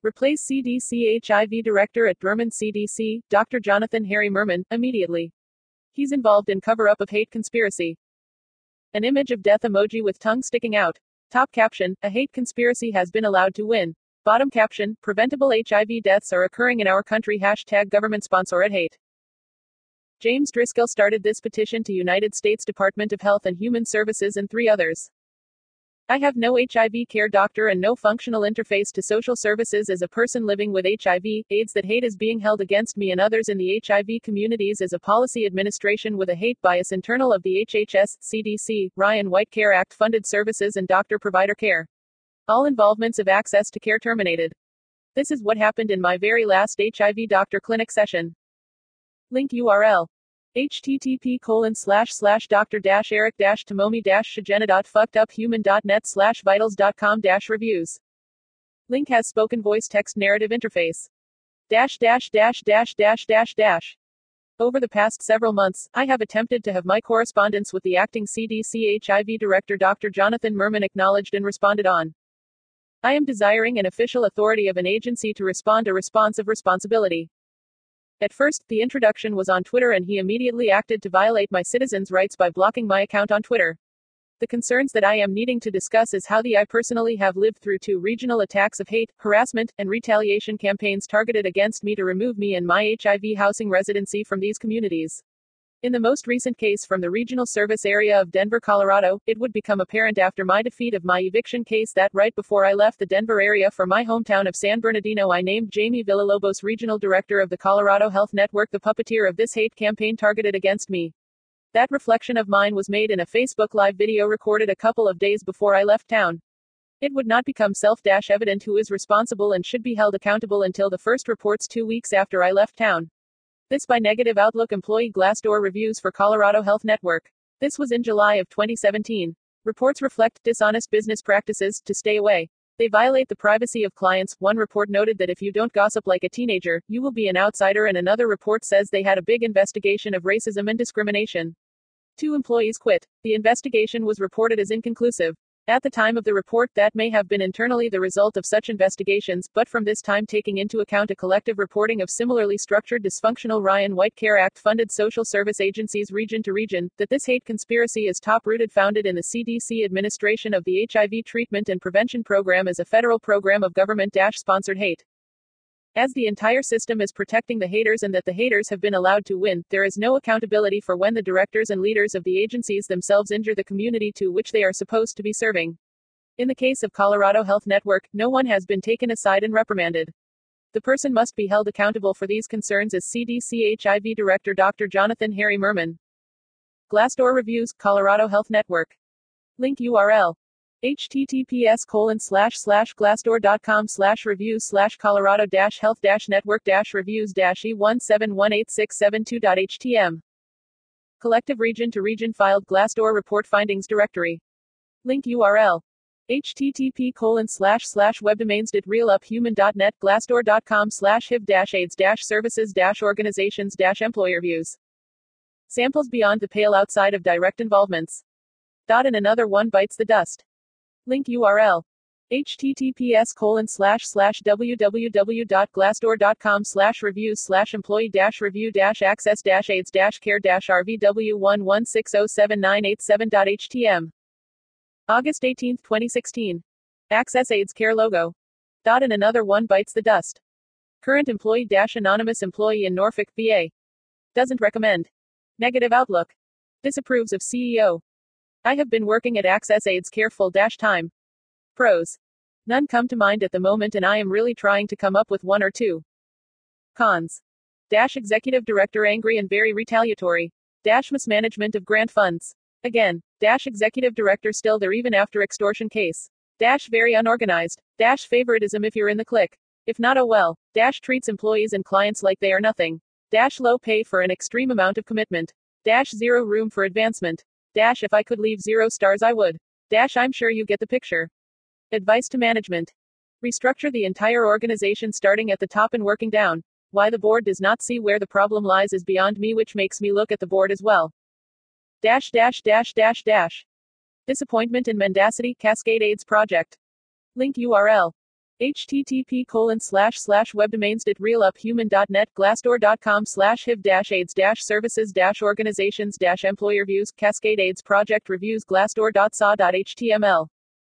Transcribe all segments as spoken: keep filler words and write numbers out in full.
Replace C D C H I V Director at Merman C D C, Doctor Jonathan Harry Merman, immediately. He's involved in cover-up of hate conspiracy. An image of death emoji with tongue sticking out. Top caption, a hate conspiracy has been allowed to win. Bottom caption, preventable H I V deaths are occurring in our country. Hashtag government sponsored hate. James Driscoll started this petition to United States Department of Health and Human Services and three others. I have no H I V care doctor and no functional interface to social services as a person living with H I V, AIDS. That hate is being held against me and others in the H I V communities as a policy administration with a hate bias internal of the H H S, C D C, Ryan White Care Act funded services and doctor-provider care. All involvements of access to care terminated. This is what happened in my very last H I V doctor clinic session. Link U R L. http colon slash slash doctor dash eric dash tomomi dash shigena dot fucked up human dot net slash vitals dot com dash reviews. Link has spoken voice text narrative interface. Dash dash dash dash dash dash dash. Over the past several months, I have attempted to have my correspondence with the acting C D C H I V director Doctor Jonathan Merman acknowledged and responded on. I am desiring an official authority of an agency to respond a response of responsibility. At first, the introduction was on Twitter and he immediately acted to violate my citizens' rights by blocking my account on Twitter. The concerns that I am needing to discuss is how the I personally have lived through two regional attacks of hate, harassment, and retaliation campaigns targeted against me to remove me and my H I V housing residency from these communities. In the most recent case from the regional service area of Denver, Colorado, it would become apparent after my defeat of my eviction case that right before I left the Denver area for my hometown of San Bernardino, I named Jamie Villalobos regional director of the Colorado Health Network the puppeteer of this hate campaign targeted against me. That reflection of mine was made in a Facebook Live video recorded a couple of days before I left town. It would not become self-evident who is responsible and should be held accountable until the first reports two weeks after I left town. This by Negative Outlook employee Glassdoor reviews for Colorado Health Network. This was in July of twenty seventeen. Reports reflect dishonest business practices to stay away. They violate the privacy of clients. One report noted that if you don't gossip like a teenager, you will be an outsider, and another report says they had a big investigation of racism and discrimination. Two employees quit. The investigation was reported as inconclusive. At the time of the report, that may have been internally the result of such investigations, but from this time taking into account a collective reporting of similarly structured dysfunctional Ryan White Care Act funded social service agencies region to region, that this hate conspiracy is top-rooted founded in the C D C administration of the H I V treatment and prevention program as a federal program of government-sponsored hate. As the entire system is protecting the haters and that the haters have been allowed to win, there is no accountability for when the directors and leaders of the agencies themselves injure the community to which they are supposed to be serving. In the case of Colorado Health Network, no one has been taken aside and reprimanded. The person must be held accountable for these concerns as C D C H I V Director Doctor Jonathan Harry Merman. Glassdoor reviews, Colorado Health Network. Link U R L. https colon slash slash glassdoor.com slash reviews slash colorado dash health dash network dash reviews dash e one seven one eight six seven two dot h t m. Collective region to region filed Glassdoor report findings directory. Link U R L. http colon slash slash webdomains dot realuphuman dot net glassdoor.com slash hiv dash aids dash services dash organizations dash employer views. Samples beyond the pale outside of direct involvements. Dot and another one bites the dust. Link U R L. https colon slash slash www.glassdoor.com slash reviews slash employee dash review dash access dash aids dash care dash rvw one one six zero seven nine eight seven dot h t m. August eighteenth twenty sixteen. Access AIDS Care logo. Dot and another one bites the dust. Current employee dash anonymous employee in Norfolk, V A. Doesn't recommend. Negative Outlook. Disapproves of C E O. I have been working at Access AIDS Care full dash time. Pros. None come to mind at the moment and I am really trying to come up with one or two. Cons. Dash executive director angry and very retaliatory. Dash mismanagement of grant funds. Again. Dash executive director still there even after extortion case. Dash very unorganized. Dash favoritism if you're in the clique. If not, oh well. Dash treats employees and clients like they are nothing. Dash low pay for an extreme amount of commitment. Dash zero room for advancement. Dash if I could leave zero stars I would. Dash I'm sure you get the picture. Advice to management. Restructure the entire organization starting at the top and working down. Why the board does not see where the problem lies is beyond me, which makes me look at the board as well. Dash dash dash dash dash. Disappointment and mendacity, Cascade AIDS Project. Link U R L. http colon slash slash webdomains dot realuphuman dot net glassdoor dot com slash hiv dash aids dash services dash organizations dash employer views Cascade AIDS project reviews glassdoor dot s a dot h t m l.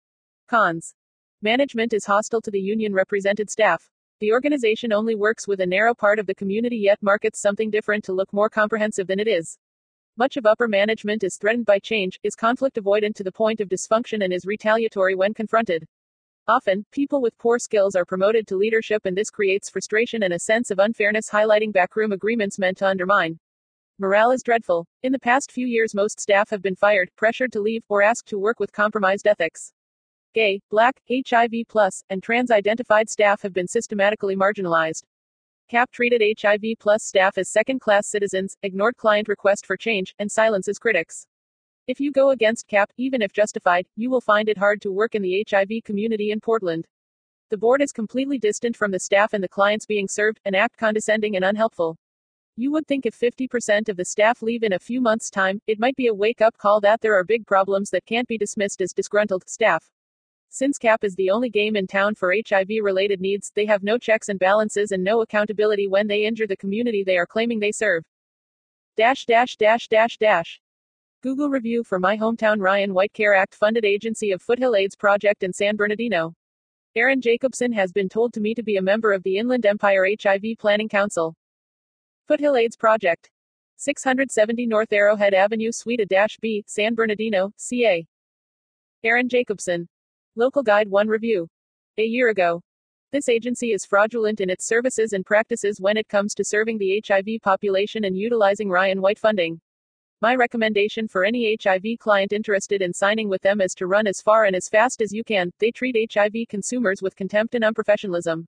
Cons. Management is hostile to the union represented staff. The organization only works with a narrow part of the community yet markets something different to look more comprehensive than it is. Much of upper management is threatened by change, is conflict avoidant to the point of dysfunction, and is retaliatory when confronted. Often, people with poor skills are promoted to leadership, and this creates frustration and a sense of unfairness, highlighting backroom agreements meant to undermine. Morale is dreadful. In the past few years, most staff have been fired, pressured to leave, or asked to work with compromised ethics. Gay, Black, H I V plus, and trans-identified staff have been systematically marginalized. C A P treated H I V plus staff as second-class citizens, ignored client requests for change, and silences critics. If you go against C A P, even if justified, you will find it hard to work in the H I V community in Portland. The board is completely distant from the staff and the clients being served, and act condescending and unhelpful. You would think if fifty percent of the staff leave in a few months' time, it might be a wake-up call that there are big problems that can't be dismissed as disgruntled staff. Since C A P is the only game in town for H I V-related needs, they have no checks and balances and no accountability when they injure the community they are claiming they serve. Dash dash dash dash dash. Google review for my hometown. Ryan White Care Act funded agency of Foothill AIDS Project in San Bernardino. Aaron Jacobson has been told to me to be a member of the Inland Empire H I V Planning Council. Foothill AIDS Project. six seventy North Arrowhead Avenue, Suite A-B, San Bernardino, C A. Aaron Jacobson. Local Guide one review. A year ago. This agency is fraudulent in its services and practices when it comes to serving the H I V population and utilizing Ryan White funding. My recommendation for any H I V client interested in signing with them is to run as far and as fast as you can. They treat H I V consumers with contempt and unprofessionalism.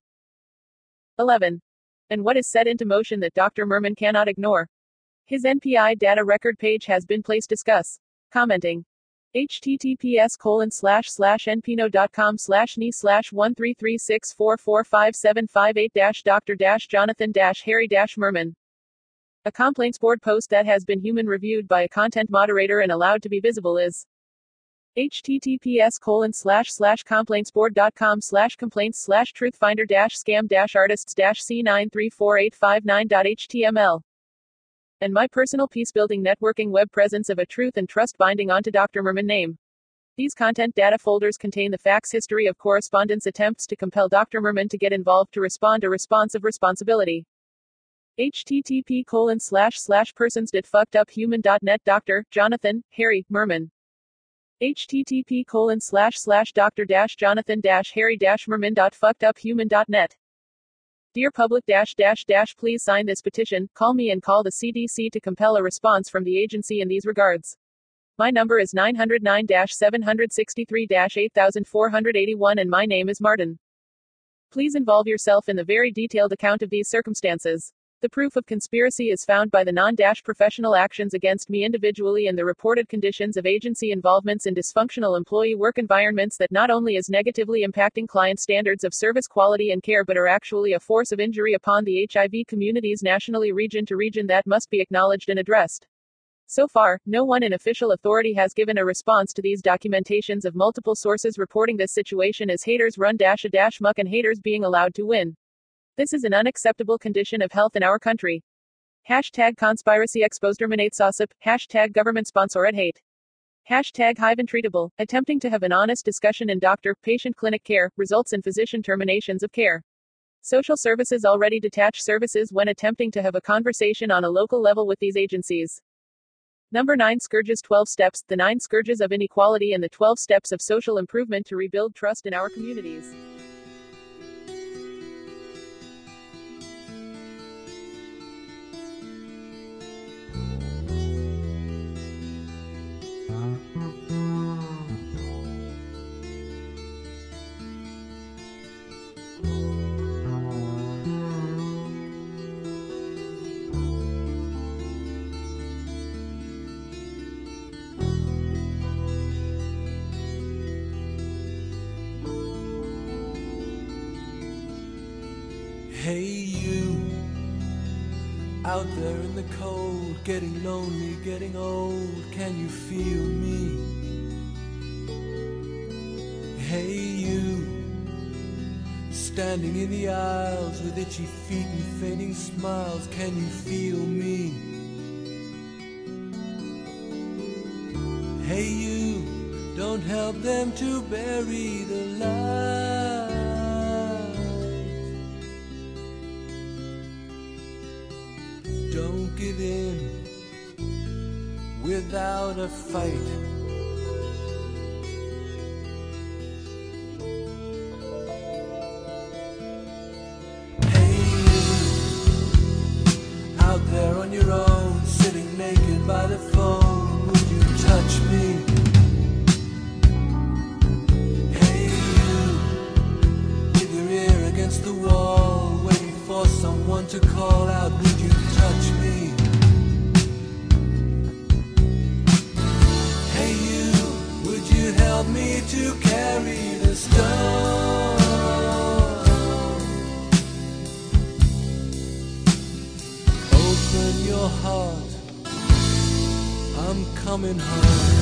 eleven. And what is set into motion that Doctor Merman cannot ignore? His N P I data record page has been placed. Discuss. Commenting. https colon slash slash npno dot com slash ne slash one three three six four four five seven five eight dash Dr dash Jonathan dash Harry dash Merman. A complaints board post that has been human reviewed by a content moderator and allowed to be visible is https colon slash slash complaintsboard dot com slash complaints slash truthfinder dash scam dash artists dash c nine three four eight five nine dot h t m l. And my personal peace-building networking web presence of a truth and trust binding onto Doctor Merman name. These content data folders contain the fax history of correspondence attempts to compel Doctor Merman to get involved to respond a response of responsibility. http colon slash slash persons dot fucked up human dot net Doctor Jonathan Harry Merman. http colon slash slash Dr dash Jonathan dash Harry dash Merman dot fucked up human dot net. Dear public dash dash dash please sign this petition, call me and call the C D C to compel a response from the agency in these regards. My number is nine oh nine seven six three eight four eight one and my name is Martin. Please involve yourself in the very detailed account of these circumstances. The proof of conspiracy is found by the non-professional actions against me individually and the reported conditions of agency involvements in dysfunctional employee work environments that not only is negatively impacting client standards of service quality and care but are actually a force of injury upon the H I V communities nationally, region to region, that must be acknowledged and addressed. So far, no one in official authority has given a response to these documentations of multiple sources reporting this situation as haters run dash a dash muck and haters being allowed to win. This is an unacceptable condition of health in our country. Hashtag conspiracy exposed terminate SOSIP. Hashtag government sponsored hate. Hashtag hive untreatable. Attempting to have an honest discussion in doctor-patient clinic care results in physician terminations of care. Social services already detach services when attempting to have a conversation on a local level with these agencies. Number nine Scourges twelve Steps, the nine scourges of inequality and the twelve steps of social improvement to rebuild trust in our communities. Hey you, out there in the cold, getting lonely, getting old, can you feel me? Hey you, standing in the aisles with itchy feet and fading smiles. Can you feel me? Hey you, don't help them to bury the light. Don't give in without a fight. Out there on your own, sitting naked by the phone, would you touch me? Hey you, with your ear against the wall, waiting for someone to call out, would you touch me? Hey you, would you help me to carry the stone? Open your heart, I'm coming home.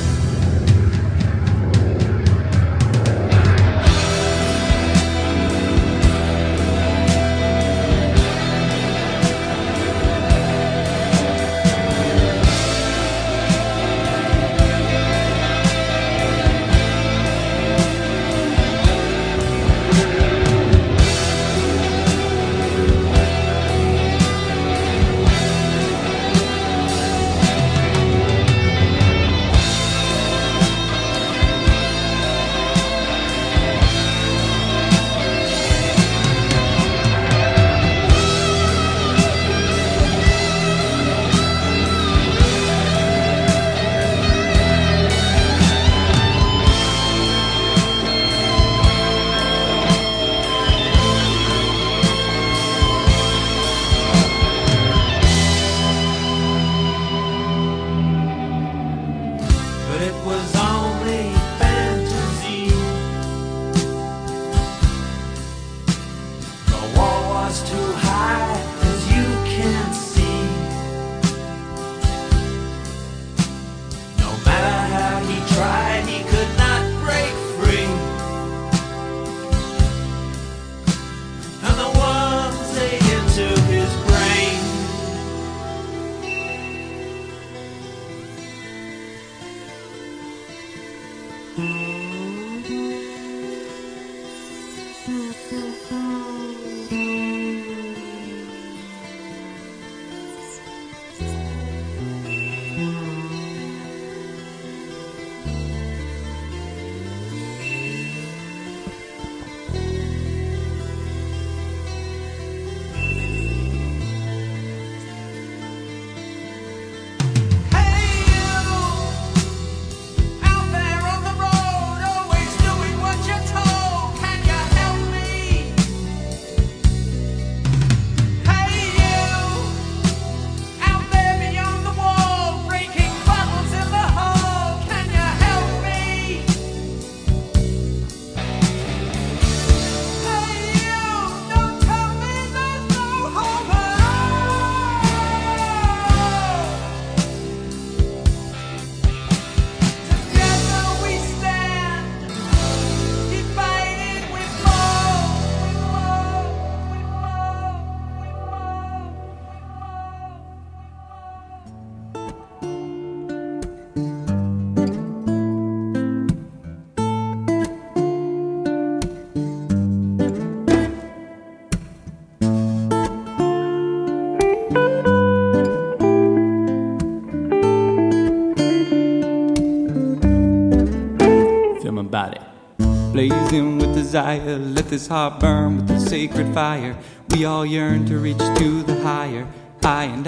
Blazing with desire, let this heart burn with the sacred fire. We all yearn to reach to the higher, I and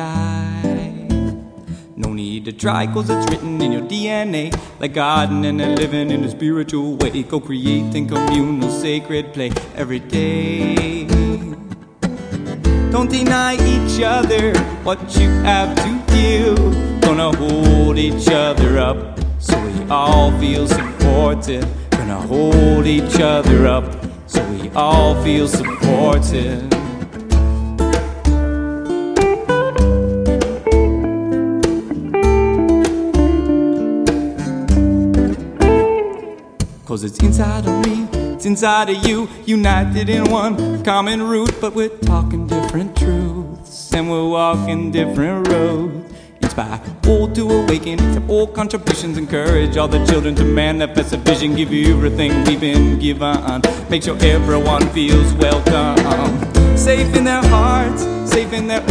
I. No need to try, cause it's written in your D N A. Like gardening and living in a spiritual way. Go creating communal sacred play every day. Don't deny each other what you have to give. Gonna hold each other up so we all feel supported. Gonna hold each other up so we all feel supported. Cause it's inside of me, It's inside of you, united in one common root. But we're talking different truths, and we're walking different roads. Inspire old to awaken, accept all contributions, encourage all the children to manifest a vision, give you everything we've been given, make sure everyone feels welcome, safe in their hearts, safe in their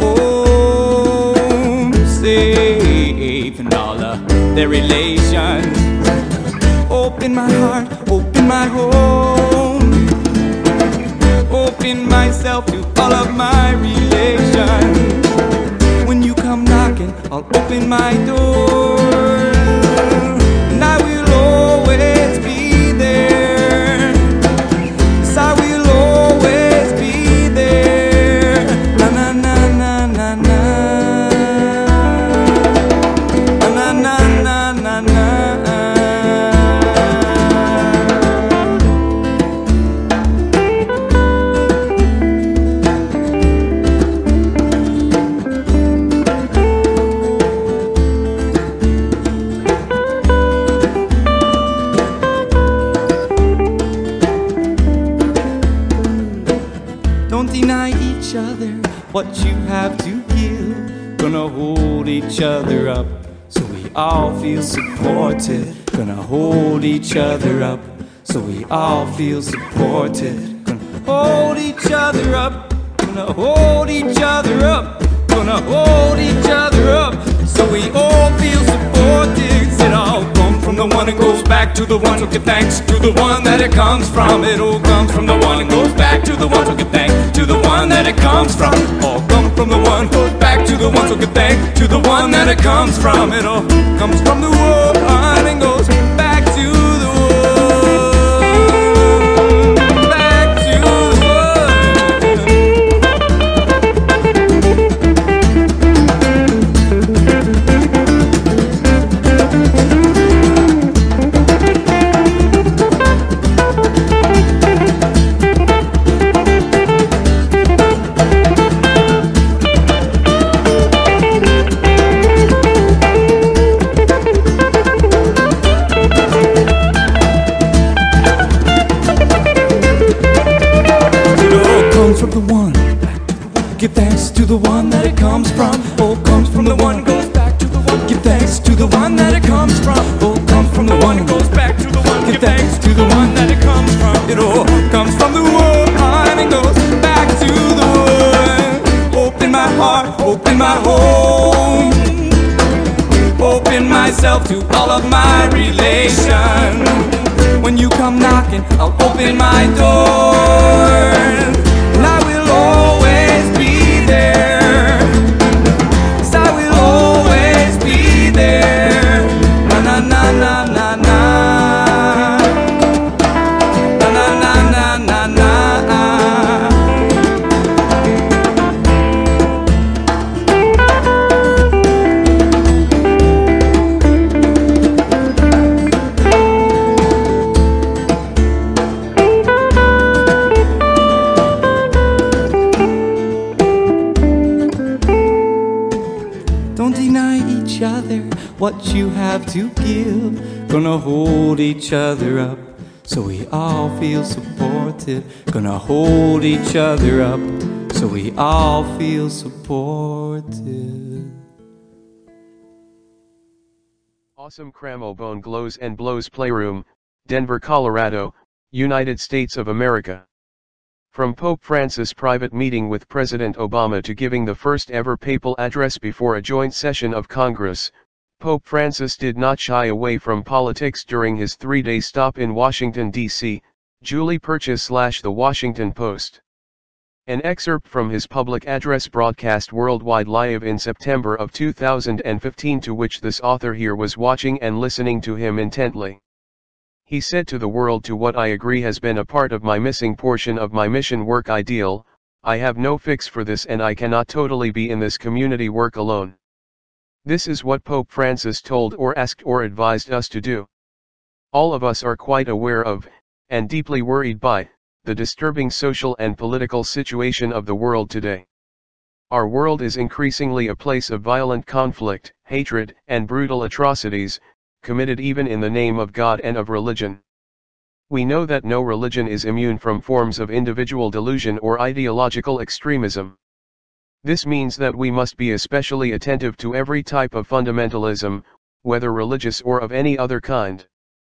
homes, safe in all of their relations. Open my heart, open my home, open myself to all of my relations. When you come knocking, I'll open my door, and I will always be there. Yes, I will always be there. Na na na na na na, na na na na na. What you have to give, gonna hold each other up so we all feel supported. Gonna hold each other up so we all feel supported. Gonna hold each other up, gonna hold each other up, gonna hold each other up so we all feel supported. It all comes from the one and goes back to the one, so give thanks to the one that it comes from. It all comes from the one and goes back to the one, so give thanks to the one that it comes from. All comes from the one, goes back to the one, so give thanks to the one that it comes from. It all comes from the one and goes back to the one, back to the from the one, give thanks to the one that it comes from. All comes from the one, goes back to the one. Give thanks to the one that it comes from. All comes from the one, goes back to the one. Give thanks to the one that it comes from. It all comes from the one and goes back to the one. Open my heart, open my home, open myself to all of my relations. When you come knocking, I'll open my door. I will always be there. Yes, I will always be there. Na na na na na na, na na na na na na. Don't deny each other what you have to give. Gonna hold each other up so we all feel supported. Gonna hold each other up so we all feel supported. Awesome Cramo Bone Glows and Blows Playroom, Denver, Colorado, United States of America. From Pope Francis' private meeting with President Obama to giving the first ever papal address before a joint session of Congress, Pope Francis did not shy away from politics during his three-day stop in Washington, D C, Julie Purchase slash The Washington Post. An excerpt from his public address broadcast worldwide live in September of two thousand fifteen, to which this author here was watching and listening to him intently. He said to the world, to what I agree has been a part of my missing portion of my mission work ideal, I have no fix for this and I cannot totally be in this community work alone. This is what Pope Francis told or asked or advised us to do. All of us are quite aware of, and deeply worried by, the disturbing social and political situation of the world today. Our world is increasingly a place of violent conflict, hatred, and brutal atrocities, committed even in the name of God and of religion. We know that no religion is immune from forms of individual delusion or ideological extremism. This means that we must be especially attentive to every type of fundamentalism, whether religious or of any other kind.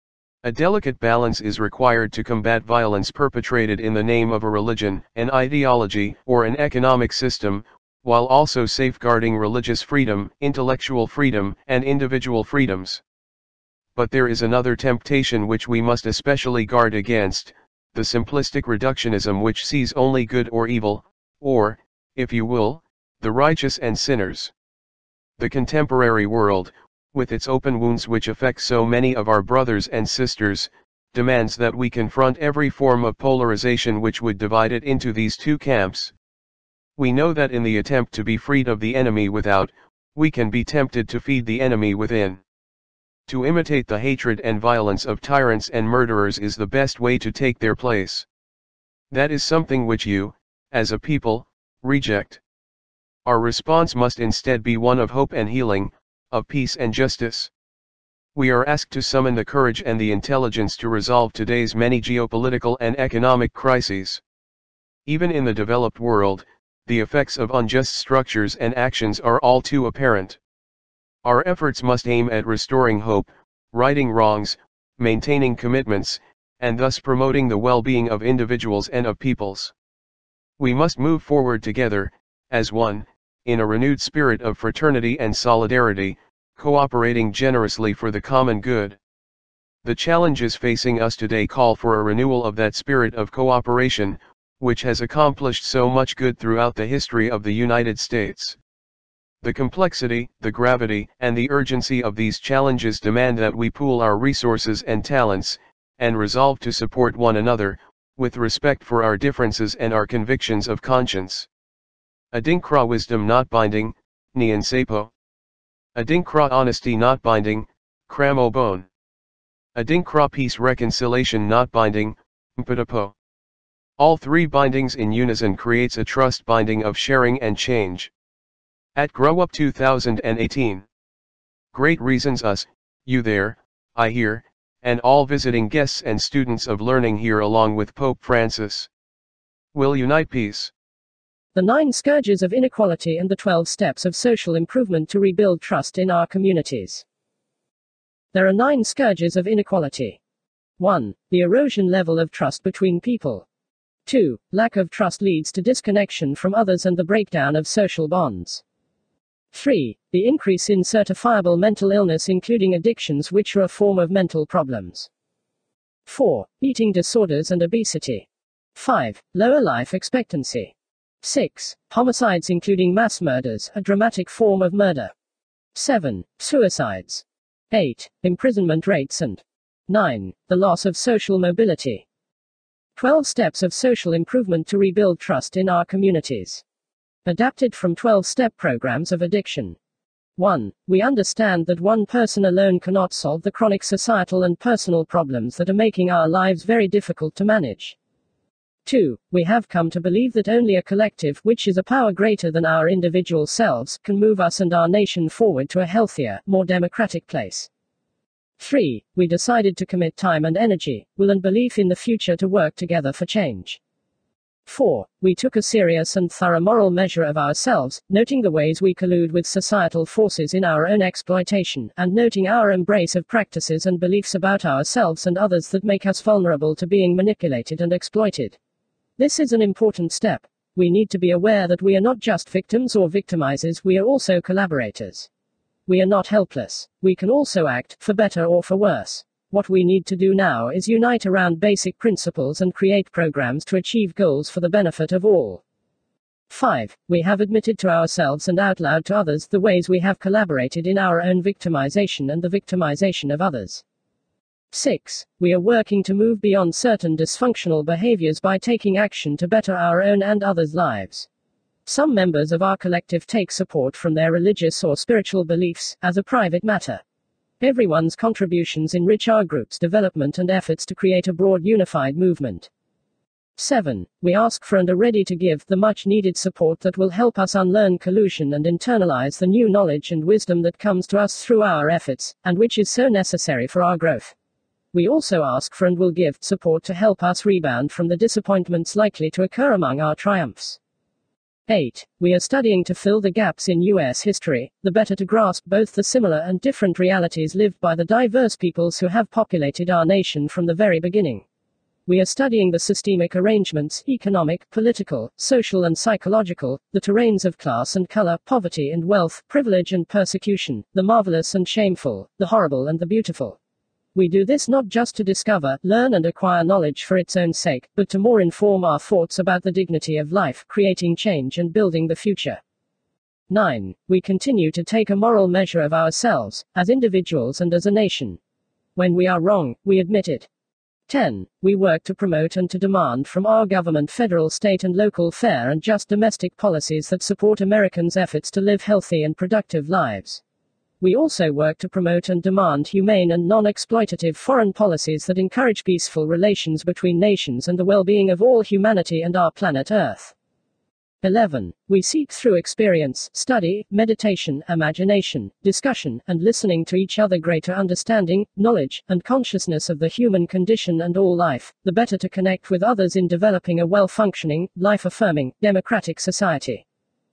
A delicate balance is required to combat violence perpetrated in the name of a religion, an ideology, or an economic system, while also safeguarding religious freedom, intellectual freedom, and individual freedoms. But there is another temptation which we must especially guard against, the simplistic reductionism which sees only good or evil, or, if you will, the righteous and sinners. The contemporary world, with its open wounds which affect so many of our brothers and sisters, demands that we confront every form of polarization which would divide it into these two camps. We know that in the attempt to be freed of the enemy without, we can be tempted to feed the enemy within. To imitate the hatred and violence of tyrants and murderers is the best way to take their place. That is something which you, as a people, reject. Our response must instead be one of hope and healing, of peace and justice. We are asked to summon the courage and the intelligence to resolve today's many geopolitical and economic crises. Even in the developed world, the effects of unjust structures and actions are all too apparent. Our efforts must aim at restoring hope, righting wrongs, maintaining commitments, and thus promoting the well-being of individuals and of peoples. We must move forward together, as one, in a renewed spirit of fraternity and solidarity, cooperating generously for the common good. The challenges facing us today call for a renewal of that spirit of cooperation, which has accomplished so much good throughout the history of the United States. The complexity, the gravity, and the urgency of these challenges demand that we pool our resources and talents, and resolve to support one another, with respect for our differences and our convictions of conscience. Adinkra wisdom not binding, Nyan Sapo. Adinkra honesty not binding, Kramo Bone. Adinkra peace reconciliation not binding, Mpadapo. All three bindings in unison creates a trust binding of sharing and change. At Grow Up two thousand eighteen. Great reasons us, you there, I here, and all visiting guests and students of learning here along with Pope Francis will unite peace. The Nine Scourges of Inequality and the Twelve Steps of Social Improvement to Rebuild Trust in Our Communities. There are nine scourges of inequality. one. The erosion level of trust between people. two. Lack of trust leads to disconnection from others and the breakdown of social bonds. three. The increase in certifiable mental illness including addictions which are a form of mental problems. four. Eating disorders and obesity. five. Lower life expectancy. six. Homicides including mass murders, a dramatic form of murder. seven. Suicides. eight. Imprisonment rates and nine. The loss of social mobility. twelve Steps of Social Improvement to Rebuild Trust in Our Communities. Adapted from twelve-step programs of addiction. one. We understand that one person alone cannot solve the chronic societal and personal problems that are making our lives very difficult to manage. two. We have come to believe that only a collective, which is a power greater than our individual selves, can move us and our nation forward to a healthier, more democratic place. three. We decided to commit time and energy, will and belief in the future to work together for change. four. We took a serious and thorough moral measure of ourselves, noting the ways we collude with societal forces in our own exploitation, and noting our embrace of practices and beliefs about ourselves and others that make us vulnerable to being manipulated and exploited. This is an important step. We need to be aware that we are not just victims or victimizers, we are also collaborators. We are not helpless. We can also act, for better or for worse. What we need to do now is unite around basic principles and create programs to achieve goals for the benefit of all. five. We have admitted to ourselves and out loud to others the ways we have collaborated in our own victimization and the victimization of others. six. We are working to move beyond certain dysfunctional behaviors by taking action to better our own and others' lives. Some members of our collective take support from their religious or spiritual beliefs, as a private matter. Everyone's contributions enrich our group's development and efforts to create a broad unified movement. seven. We ask for and are ready to give the much needed support that will help us unlearn collusion and internalize the new knowledge and wisdom that comes to us through our efforts, and which is so necessary for our growth. We also ask for and will give support to help us rebound from the disappointments likely to occur among our triumphs. eight. We are studying to fill the gaps in U S history, the better to grasp both the similar and different realities lived by the diverse peoples who have populated our nation from the very beginning. We are studying the systemic arrangements, economic, political, social and psychological, the terrains of class and color, poverty and wealth, privilege and persecution, the marvelous and shameful, the horrible and the beautiful. We do this not just to discover, learn and acquire knowledge for its own sake, but to more inform our thoughts about the dignity of life, creating change and building the future. nine. We continue to take a moral measure of ourselves, as individuals and as a nation. When we are wrong, we admit it. ten. We work to promote and to demand from our government federal, state and local fair and just domestic policies that support Americans' efforts to live healthy and productive lives. We also work to promote and demand humane and non-exploitative foreign policies that encourage peaceful relations between nations and the well-being of all humanity and our planet Earth. eleven. We seek through experience, study, meditation, imagination, discussion, and listening to each other greater understanding, knowledge, and consciousness of the human condition and all life, the better to connect with others in developing a well-functioning, life-affirming, democratic society.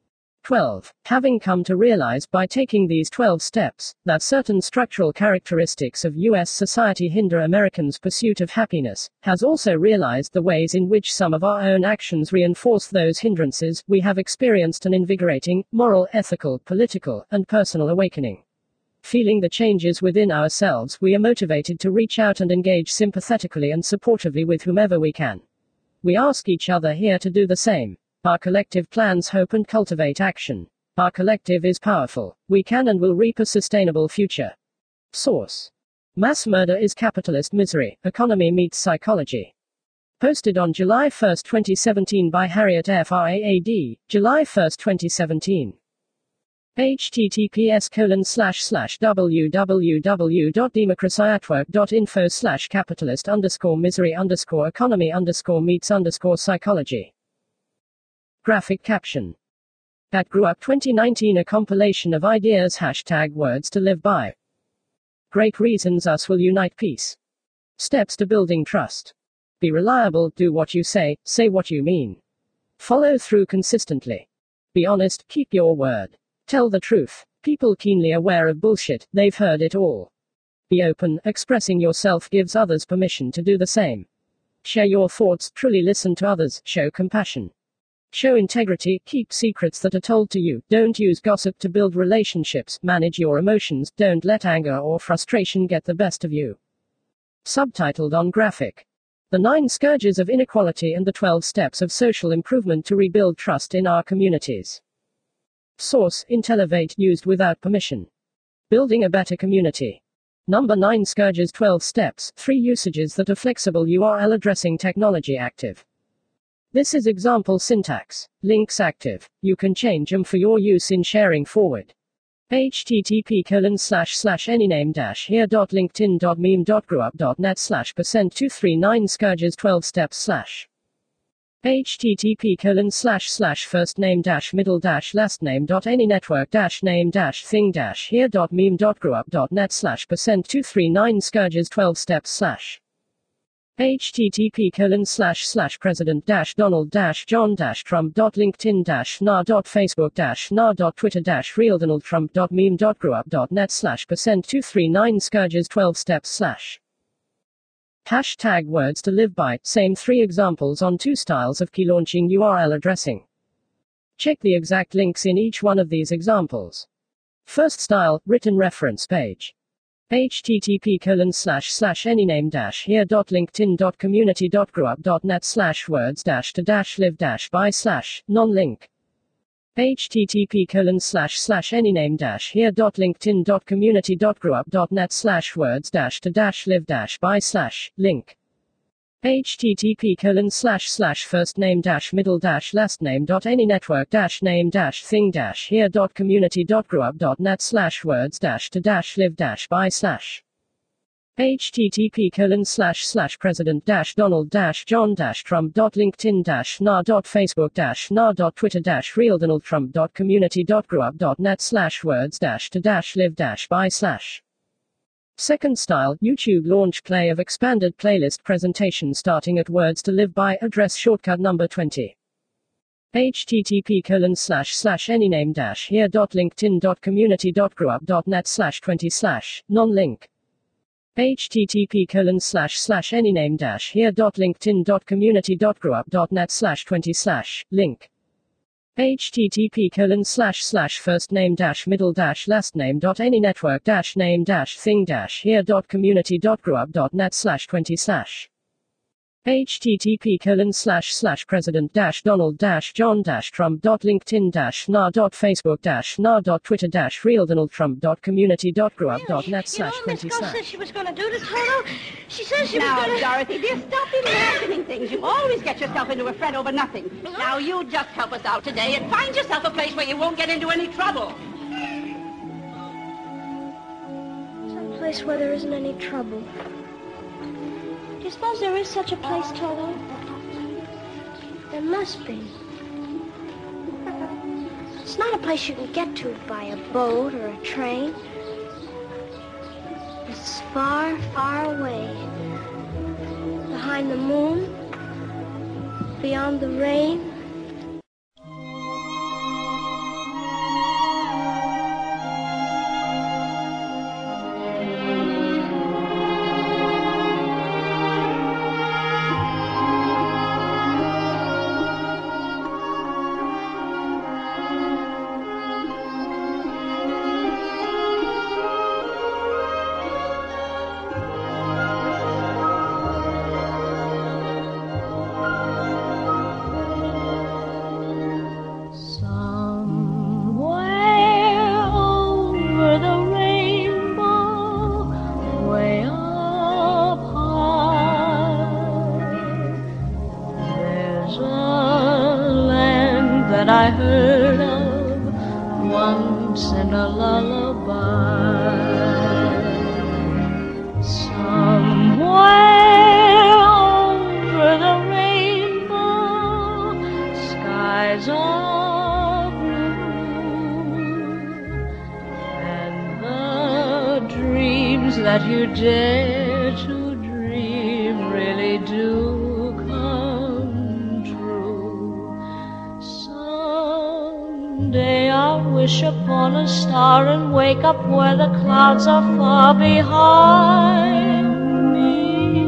twelve. Having come to realize by taking these twelve steps, that certain structural characteristics of U S society hinder Americans' pursuit of happiness, has also realized the ways in which some of our own actions reinforce those hindrances, we have experienced an invigorating, moral, ethical, political, and personal awakening. Feeling the changes within ourselves, we are motivated to reach out and engage sympathetically and supportively with whomever we can. We ask each other here to do the same. Our collective plans hope and cultivate action. Our collective is powerful. We can and will reap a sustainable future. Source: Mass Murder is Capitalist Misery, Economy Meets Psychology. Posted on July first, twenty seventeen by Harriet F. R A A D, July first, twenty seventeen. https colon slash slash www.democracyatwork.info slash capitalist underscore misery underscore economy underscore meets underscore psychology. Graphic caption. That Grew Up twenty nineteen, a compilation of ideas hashtag words to live by. Great reasons us will unite peace. Steps to building trust. Be reliable, do what you say, say what you mean. Follow through consistently. Be honest, keep your word. Tell the truth. People keenly aware of bullshit, they've heard it all. Be open, expressing yourself gives others permission to do the same. Share your thoughts, truly listen to others, show compassion. Show integrity, keep secrets that are told to you, don't use gossip to build relationships, manage your emotions, don't let anger or frustration get the best of you. Subtitled on graphic. The Nine Scourges of Inequality and the Twelve Steps of Social Improvement to Rebuild Trust in Our Communities. Source: Intellivate, used without permission. Building a Better Community. Number nine Scourges, twelve Steps, three Usages that are Flexible U R L Addressing Technology Active. This is example syntax. Links active. You can change them for your use in sharing forward. http colon slash slash anyname dash here dot linkedin dot meme dot growup dot net slash percent two three nine Scourges twelve steps slash http colon slash slash first name dash middle dash last name dot any network dash name dash thing dash here dot meme dot growup dot net slash percent two three nine Scourges twelve steps slash http colon slash slash president dash donald dash john dash trump dot linkedin dash na dot facebook dash na dot twitter dash real donald trump dot meme dot growup dot net slash percent two three nine Scourges twelve steps slash hashtag words to live by. Same three examples on two styles of key launching U R L addressing. Check the exact links in each one of these examples. First style, written reference page. http colon slash slash anyname dash here dot linkedin dot community dot growup dot net slash words dash to dash live dash by slash non-link. http colon slash slash anyname dash here dot linkedin dot community dot growup dot net slash words dash to dash live dash by slash link. http colon slash slash first name dash middle dash last name dot any network dash name dash thing dash here dot community dot growup dot net slash words dash to dash live dash by slash http colon slash slash president dash donald dash john dash trump dot linkedin dash na dot facebook dash na dot twitter dash real donald trump dot community dot growup dot net slash words dash to dash live dash by slash Second style, YouTube launch play of expanded playlist presentation starting at words to live by, address shortcut number twenty. http colon slash slash anyname dash here dot linkedin dot community dot growup dot net slash twenty slash non-link. http colon slash slash anyname dash here dot linkedin dot community dot growup dot net slash twenty slash link. http colon slash slash first name dash middle dash last name dot any network dash name dash thing dash here dot community dot growup dot net slash twenty slash. http colon slash slash president dash donald dash john dash trump dot linkedin dash na dot facebook dash na dot twitter dash real donald trump dot community dot growup dot net slash twenty You know, Miss Ghost slash. said she was going to do this, Toto. She says she Now, was going to... Dorothy, dear, stop imagining things. You always get yourself into a fret over nothing. Now, you just help us out today and find yourself a place where you won't get into any trouble. Some place where there isn't any trouble. Do you suppose there is such a place, Toto? There must be. It's not a place you can get to by a boat or a train. It's far, far away. Behind the moon, beyond the rain. I heard of once in a lullaby. Somewhere over the rainbow, skies are blue, and the dreams that you dare to dream really do Someday I'll wish upon a star and wake up where the clouds are far behind me,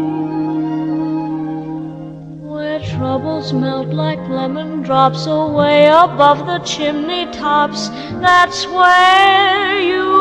where troubles melt like lemon drops away above the chimney tops. That's where you